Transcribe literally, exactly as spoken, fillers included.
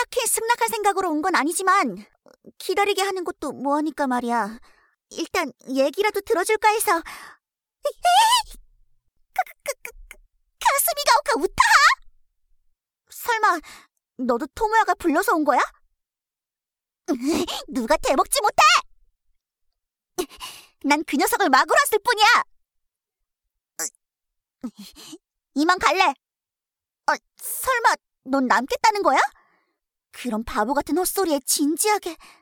딱히 승낙할 생각으로 온 건 아니지만 기다리게 하는 것도 뭐하니까 말이야. 일단 얘기라도 들어줄까 해서. 에이! 가, 가, 가, 가슴이 가오카 우타? 설마 너도 토모야가 불러서 온 거야? 누가 대먹지 못해! 난 그 녀석을 막으러 왔을 뿐이야. 이만 갈래. 아, 설마 넌 남겠다는 거야? 그런 바보 같은 헛소리에 진지하게.